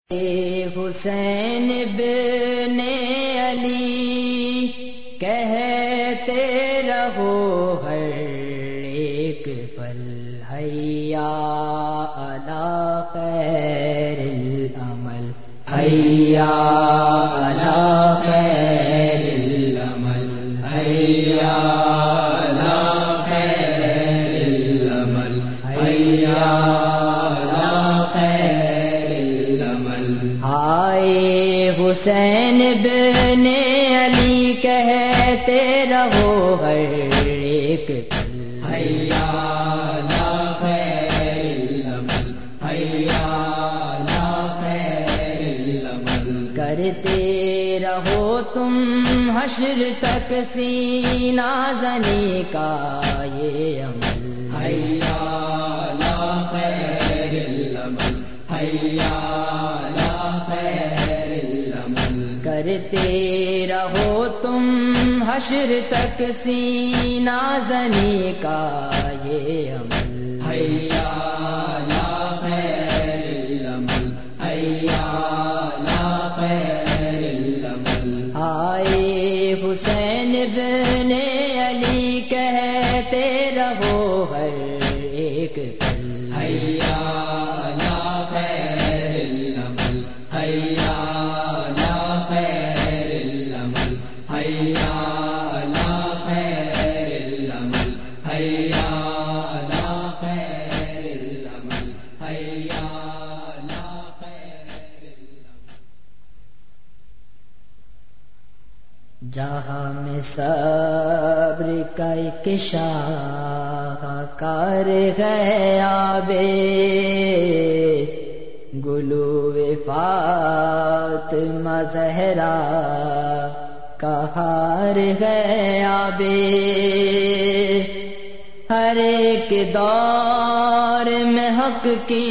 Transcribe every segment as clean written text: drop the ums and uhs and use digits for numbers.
حسین بن علی کہتے رہو ہر ایک پل حیا علی خیر العمل، حیا علی خیر العمل، حیا علی خیر العمل، حیا حسین بن علی کہتے رہو ہر ایک پل حیا علی خیر العمل، حیا علی خیر العمل، کرتے رہو تم حشر تک سینہ زنی کا یہ عمل، حیا علی خیر العمل، حیا کرتے رہو تم حشر تک سینہ زنی کا یہ عمل، حیا علی خیر العمل، حیا علی خیر العمل، آئے حسین بن علی کہتے رہو ہر ایک پل حیا علی خیر العمل، حیا جہاں میں صبر کا ایک شاہکار ہے آبے گلو فاطمہ زہرا کا ہار ہے آبے ہر ایک دور میں حق کی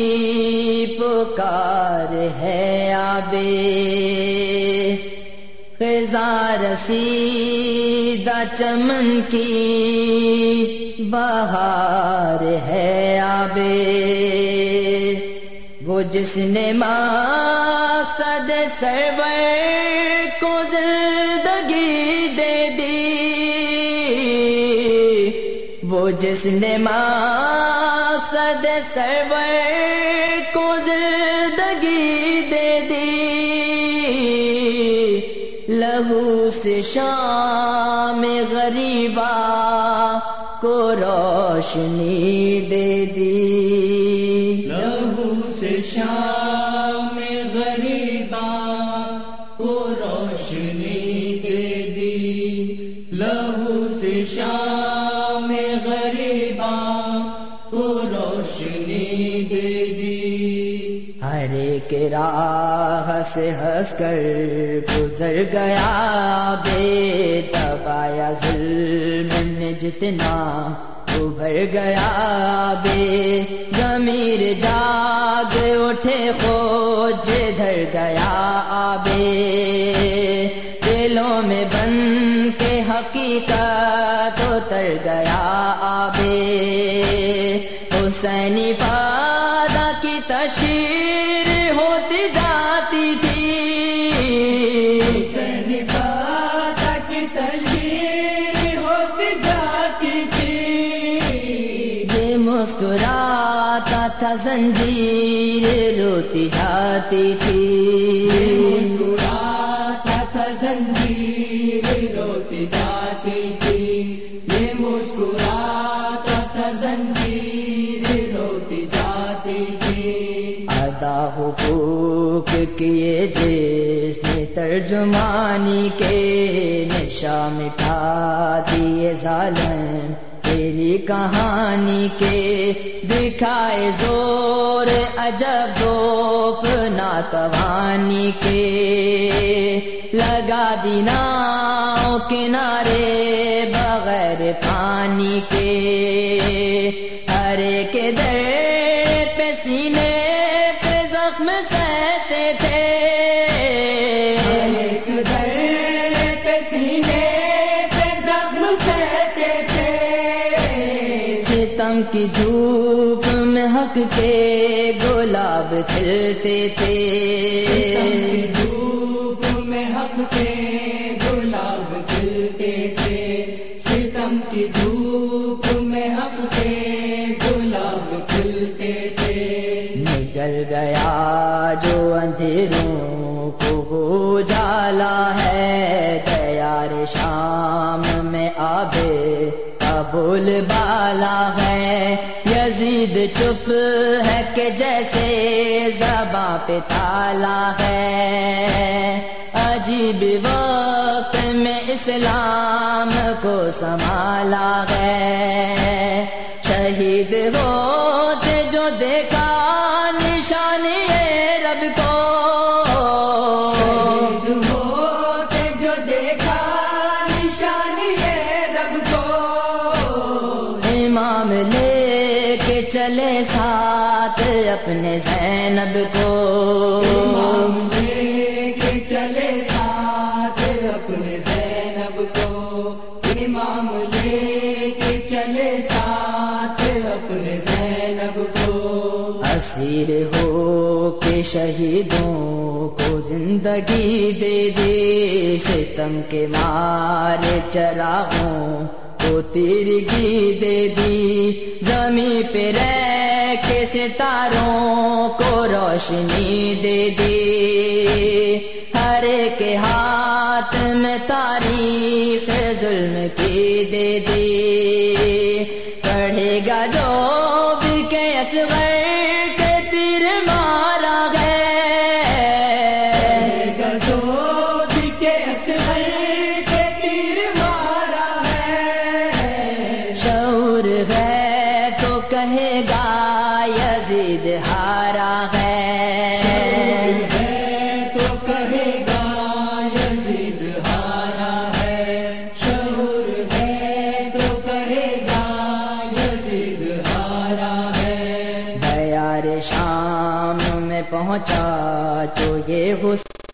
پکار ہے آبے خزاں رسیدہ چمن کی بہار ہے آبے وہ جس نے مقصد سرور کو زندگی دے دی، وہ جس نے مقصد سرور کو زندگی دے دی، لہو سے شام غریبا کو روشنی دے دی، لہو سے شام غریبا کو روشنی دے دی، لہو سے شام غریبا کو روشنی دے دی، ہر ایک راہ سے ہنس کر گزر گیا بے تبایا ظلم نے جتنا ابھر گیا بے ضمیر جاگ اٹھے خوج دھر گیا آبے دلوں میں بن کے حقیقت اتر گیا آبے حسینی وعدہ کی تشہیر ہوتی جاتی تھی، حسینی وعدہ کی تشہیر ہوتی جاتی تھی، یہ مسکراتا تھا زنجیر روتی جاتی تھی، مسکراتا تھا زنجیر روتی جاتی تھی، یہ مسکراتا تھا زنجیر روتی جاتی تھی، ادا حقوق کیے جس نے ترجمانی کے نشا مٹا دیے ظالم تیری کہانی کے دکھائے زور عجب ذوف ناتوانی کے لگا دی ناؤ کنارے بغیر پانی کے ہر ایک در پہ سینے پہ زخم سہتے تھے، ہر ایک در پہ سینے پہ زخم سہتے تھے، ستم کی دھوپ میں حق کے گلاب کھلتے تھے، دھوپ میں حق کے گلاب کھلتے تھے، ستم کی دھوپ میں حق کے گلاب کھلتے تھے۔ نکل گیا جو اندھیروں کو وہ جالا ہے، تیار شام میں آبے کا بول بالا ہے۔ یزید چپ ہے کہ جیسے زباں پہ تالا ہے، عجیب وقت میں اسلام کو سنبھالا ہے۔ شہید ہوتے جو دیکھا نشانی رب کو، شہید ہوتے جو دیکھا نشانی رب کو، امام لے کے چلے ساتھ اپنے زینب کو، امام لے کے چلے ساتھ اپنے زینب کو، امام لے کے چلے ساتھ اپنے زینب کو۔ اسیر ہو کے شہیدوں کو زندگی دے دی، ستم کے مارے چراغوں کو تیرگی دے دی، زمین پہ رہ کے ستاروں کو روشنی دے دی، ہر ایک کے ہاتھ میں تاریخ ظلم کی دے دی، پڑھے گا جو بھی کہ اصغر کے تیر مارا گئے، جو بھی کہ اصغر کے تیر مارا ہے، شعور ہے تو کہے گا یزید ہارا ہے، تو کہے گا یزید ہارا ہے، شعور ہے تو کہے گا یزید ہارا ہے۔ دیار شام میں پہنچا جو یہ حسین